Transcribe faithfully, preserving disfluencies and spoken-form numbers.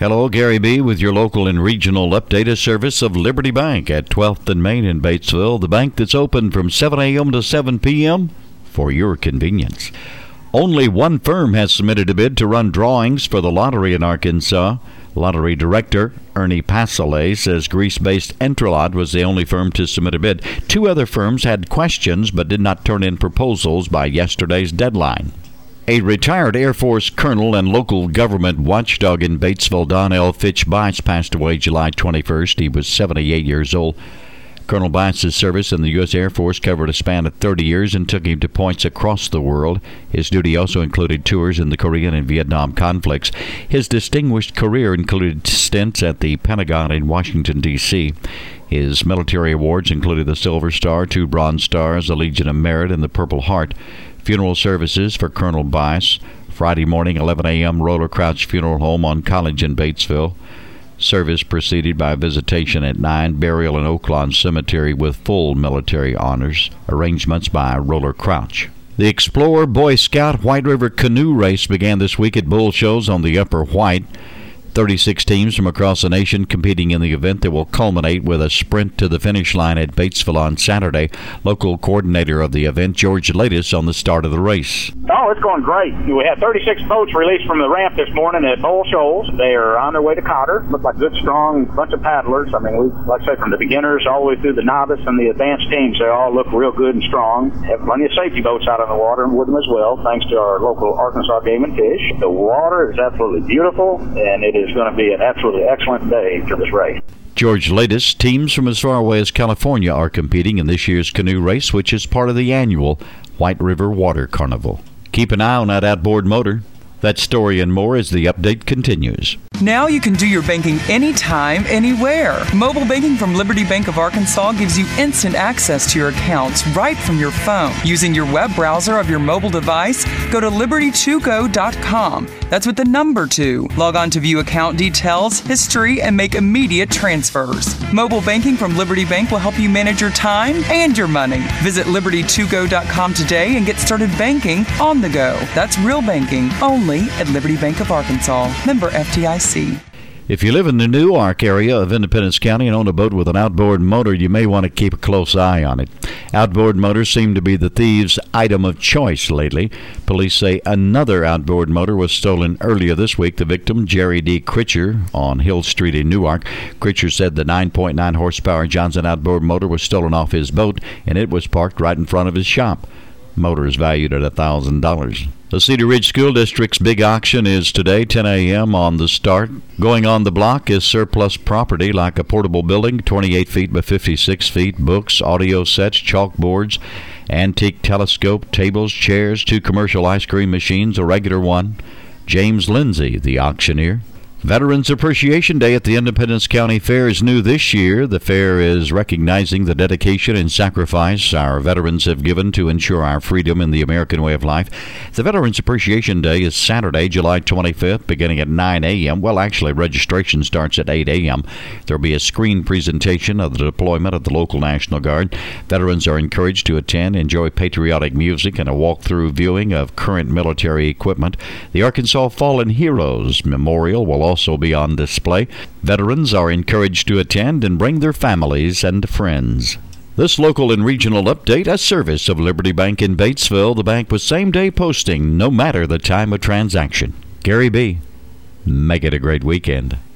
Hello, Gary B. with your local and regional update, a service of Liberty Bank at twelfth and Main in Batesville, the bank that's open from seven a.m. to seven p.m. for your convenience. Only one firm has submitted a bid to run drawings for the lottery in Arkansas. Lottery Director Ernie Pasolay says Greece-based Entralot was the only firm to submit a bid. Two other firms had questions but did not turn in proposals by yesterday's deadline. A retired Air Force colonel and local government watchdog in Batesville, Don L. Fitch Bice, passed away July twenty-first. He was seventy-eight years old. Colonel Bice's service in the U S Air Force covered a span of thirty years and took him to points across the world. His duty also included tours in the Korean and Vietnam conflicts. His distinguished career included stints at the Pentagon in Washington, D C His military awards included the Silver Star, two Bronze Stars, the Legion of Merit, and the Purple Heart. Funeral services for Colonel Bice, Friday morning, eleven a.m., Roller Crouch Funeral Home on College in Batesville. Service preceded by visitation at nine, burial in Oaklawn Cemetery with full military honors. Arrangements by Roller Crouch. The Explorer Boy Scout White River Canoe Race began this week at Bull Shows on the Upper White. thirty-six teams from across the nation competing in the event that will culminate with a sprint to the finish line at Batesville on Saturday. Local coordinator of the event, George Latis, on the start of the race. Oh, it's going great. We had thirty-six boats released from the ramp this morning at Bull Shoals. They are on their way to Cotter. Look like a good, strong bunch of paddlers. I mean, we, like I say, from the beginners all the way through the novice and the advanced teams, they all look real good and strong. Have plenty of safety boats out on the water with them as well, thanks to our local Arkansas Game and Fish. The water is absolutely beautiful, and it is going to be an absolutely excellent day for this race. George Latis, teams from as far away as California are competing in this year's canoe race, which is part of the annual White River Water Carnival. Keep an eye on that outboard motor. That story and more as the update continues. Now you can do your banking anytime, anywhere. Mobile banking from Liberty Bank of Arkansas gives you instant access to your accounts right from your phone. Using your web browser of your mobile device, go to liberty two go dot com. That's with the number two. Log on to view account details, history, and make immediate transfers. Mobile banking from Liberty Bank will help you manage your time and your money. Visit liberty two go dot com today and get started banking on the go. That's real banking only at Liberty Bank of Arkansas. Member F D I C. If you live in the Newark area of Independence County and own a boat with an outboard motor, you may want to keep a close eye on it. Outboard motors seem to be the thieves' item of choice lately. Police say another outboard motor was stolen earlier this week. The victim, Jerry D. Critcher, on Hill Street in Newark. Critcher said the nine point nine horsepower Johnson outboard motor was stolen off his boat, and it was parked right in front of his shop. Motor is valued at one thousand dollars. The Cedar Ridge School District's big auction is today, ten a.m. on the start. Going on the block is surplus property like a portable building, twenty-eight feet by fifty-six feet, books, audio sets, chalkboards, antique telescope, tables, chairs, two commercial ice cream machines, a regular one. James Lindsay, the auctioneer. Veterans Appreciation Day at the Independence County Fair is new this year. The fair is recognizing the dedication and sacrifice our veterans have given to ensure our freedom in the American way of life. The Veterans Appreciation Day is Saturday, July twenty-fifth, beginning at nine a.m. Well, actually, registration starts at eight a.m. There will be a screen presentation of the deployment of the local National Guard. Veterans are encouraged to attend, enjoy patriotic music, and a walk-through viewing of current military equipment. The Arkansas Fallen Heroes Memorial will also also be on display. Veterans are encouraged to attend and bring their families and friends. This local and regional update, a service of Liberty Bank in Batesville, the bank with same-day posting, no matter the time of transaction. Gary B. Make it a great weekend.